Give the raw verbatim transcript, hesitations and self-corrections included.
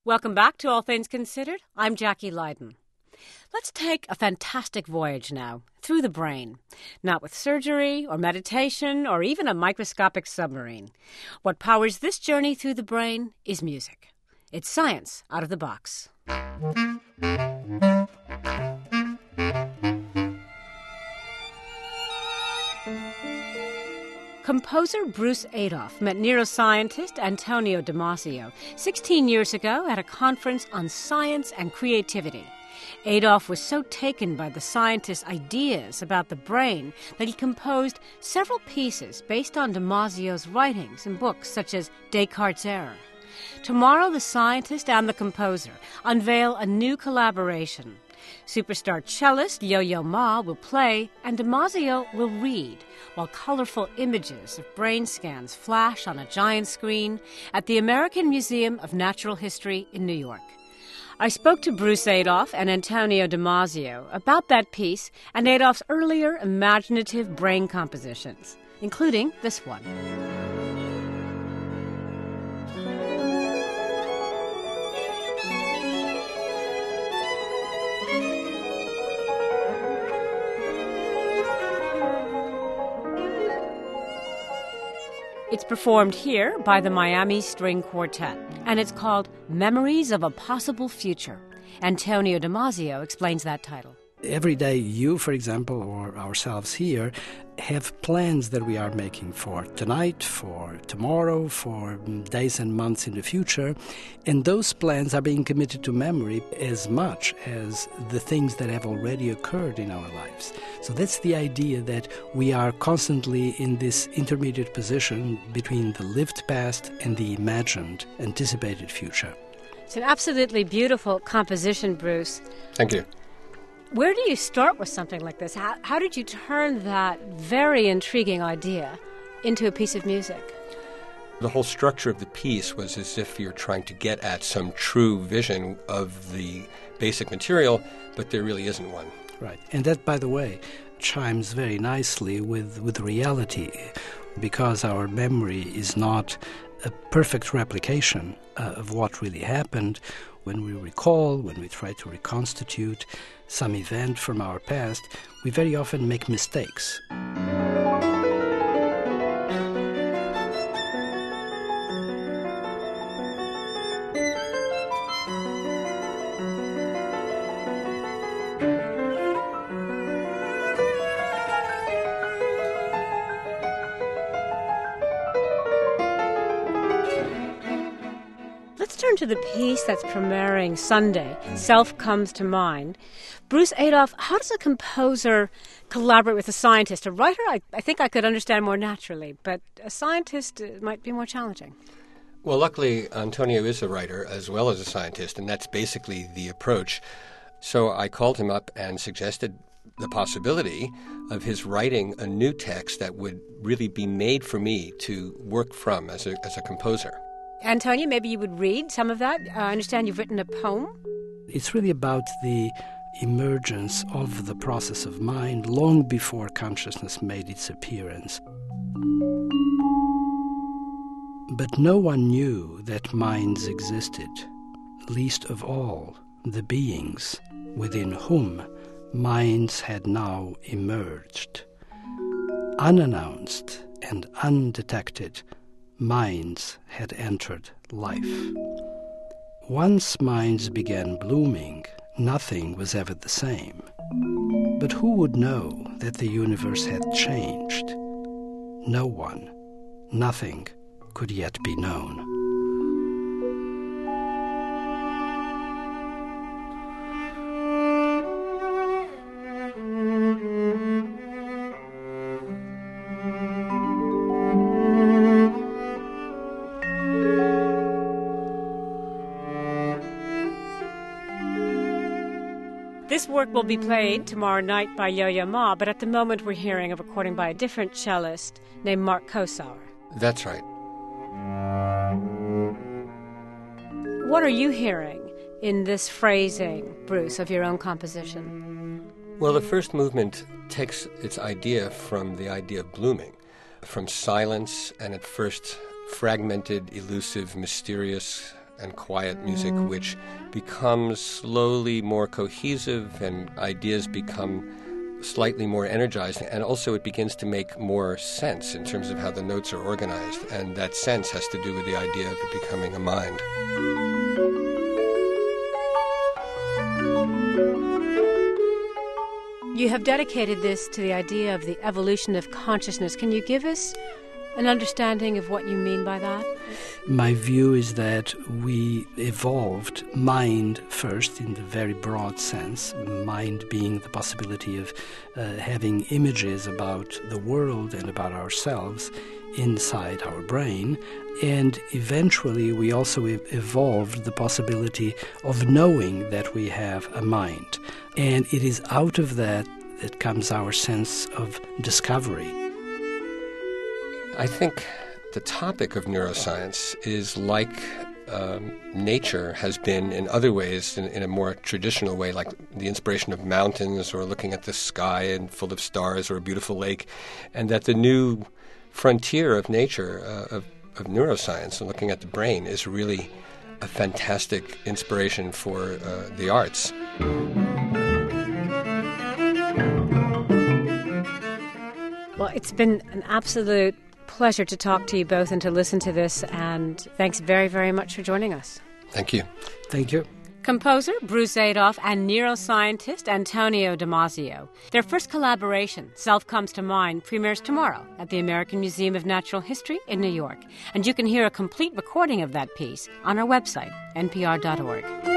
Welcome back to All Things Considered. I'm Jackie Leiden. Let's take a fantastic voyage now through the brain, not with surgery or meditation or even a microscopic submarine. What powers this journey through the brain is music. It's science out of the box. Composer Bruce Adolphe met neuroscientist Antonio Damasio sixteen years ago at a conference on science and creativity. Adolphe was so taken by the scientist's ideas about the brain that he composed several pieces based on Damasio's writings in books such as Descartes' Error. Tomorrow, the scientist and the composer unveil a new collaboration. Superstar cellist Yo-Yo Ma will play and Damasio will read, while colorful images of brain scans flash on a giant screen at the American Museum of Natural History in New York. I spoke to Bruce Adolphe and Antonio Damasio about that piece and Adolphe's earlier imaginative brain compositions, including this one. It's performed here by the Miami String Quartet, and it's called Memories of a Possible Future. Antonio Damasio explains that title. Every day you, for example, or ourselves here, have plans that we are making for tonight, for tomorrow, for days and months in the future, and those plans are being committed to memory as much as the things that have already occurred in our lives. So that's the idea, that we are constantly in this intermediate position between the lived past and the imagined, anticipated future. It's an absolutely beautiful composition, Bruce. Thank you. Where do you start with something like this? How, how did you turn that very intriguing idea into a piece of music? The whole structure of the piece was as if you're trying to get at some true vision of the basic material, but there really isn't one. Right. And that, by the way, chimes very nicely with, with reality, because our memory is not a perfect replication uh, of what really happened. When we recall, when we try to reconstitute some event from our past, we very often make mistakes. Let's turn to the piece that's premiering Sunday, Self Comes to Mind. Bruce Adolphe, how does a composer collaborate with a scientist? A writer, I, I think I could understand more naturally, but a scientist uh, might be more challenging. Well, luckily, Antonio is a writer as well as a scientist, and that's basically the approach. So I called him up and suggested the possibility of his writing a new text that would really be made for me to work from as a, as a composer. Antonio, maybe you would read some of that. Uh, I understand you've written a poem. It's really about the emergence of the process of mind long before consciousness made its appearance. But no one knew that minds existed, least of all the beings within whom minds had now emerged. Unannounced and undetected, minds had entered life. Once minds began blooming, nothing was ever the same. But who would know that the universe had changed? No one. Nothing could yet be known. This work will be played tomorrow night by Yo-Yo Ma, but at the moment we're hearing a recording by a different cellist named Mark Kosauer. That's right. What are you hearing in this phrasing, Bruce, of your own composition? Well, the first movement takes its idea from the idea of blooming, from silence and at first fragmented, elusive, mysterious and quiet music, which becomes slowly more cohesive and ideas become slightly more energized, and also it begins to make more sense in terms of how the notes are organized, and that sense has to do with the idea of it becoming a mind. You have dedicated this to the idea of the evolution of consciousness. Can you give us an understanding of what you mean by that? My view is that we evolved mind first in the very broad sense, mind being the possibility of uh, having images about the world and about ourselves inside our brain, and eventually we also e- evolved the possibility of knowing that we have a mind. And it is out of that that comes our sense of discovery. I think the topic of neuroscience is like um, nature has been in other ways, in, in a more traditional way, like the inspiration of mountains or looking at the sky and full of stars or a beautiful lake, and that the new frontier of nature, uh, of, of neuroscience and looking at the brain, is really a fantastic inspiration for uh, the arts. Well, it's been an absolute pleasure to talk to you both and to listen to this, and thanks very, very much for joining us. Thank you. Thank you. Composer Bruce Adolphe and neuroscientist Antonio Damasio. Their first collaboration, Self Comes to Mind, premieres tomorrow at the American Museum of Natural History in New York. And you can hear a complete recording of that piece on our website, n p r dot org.